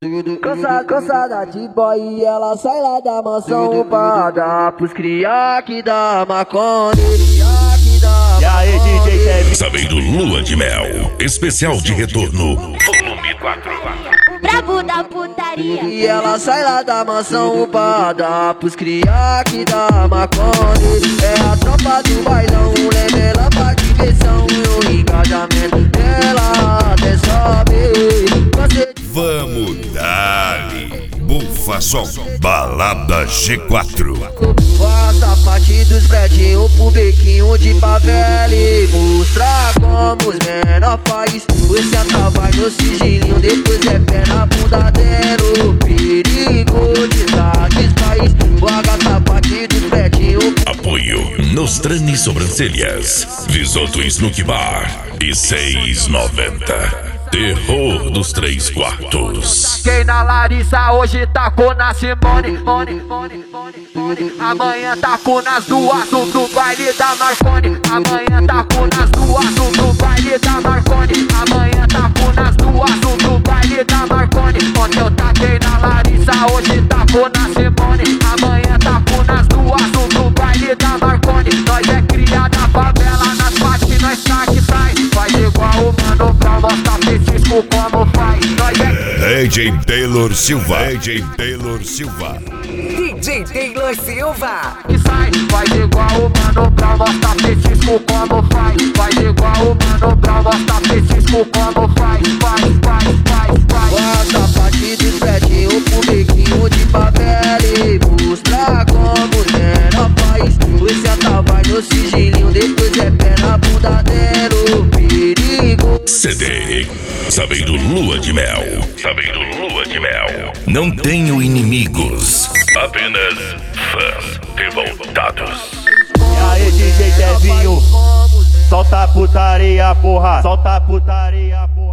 Cansada de boy, ela sai lá da mansão pra dar pros cria que dá maconha. E aí, DJ Kevin? Sabendo Lua de Mel, especial de retorno, volume 4. Brabo da putaria. E ela sai lá da mansão pra dar pros cria que dá maconha. É a tropa do bailão, lembra pra diversão. E o engajamento dela até sobe. Vamos dar-lhe Bufa Som, Balada G4. Faça parte dos prédios pro bequinho de favela e mostrar como os menor faz. Você atrava no sigilinho, depois é pé na bunda dentro. Perigo de satisfaz. O H parte dos prédios. Apoio Nostrani Sobrancelhas, Visoto Snook Bar e 6,90. Terror dos 3 quartos. Quem na Larissa hoje tacou na Simone. Amanhã tacou nas duas do baile da Marconi. Amanhã tacou nas duas do baile da Marconi. Amanhã tacou nas duas do baile da Marconi. Ontem eu taquei na Larissa, hoje tacou na Simone. Amanhã tacou nas duas do baile da Marconi. Nós é cria da favela, nas partes nós tá que sai. Faz igual o Mano Brown, mostra petisco como faz. Nós é DJ Taylor Silva. DJ Taylor Silva. DJ Taylor Silva. que sai. Faz igual o Mano Brown, mostra petisco como faz. Faz igual o Mano Brown, mostra petisco como faz. Faz. Faça parte dos prédios pro bequinho de favela e mostrar como os menor faz. Você atrava no sigilinho, depois é pé na bunda dentro. Perigo. CD. Sabendo Lua de Mel. Sabendo Lua de Mel. Não tenho inimigos, apenas fãs revoltados. E aí, DJ Kevinho? Solta a putaria, porra. Solta a putaria, porra.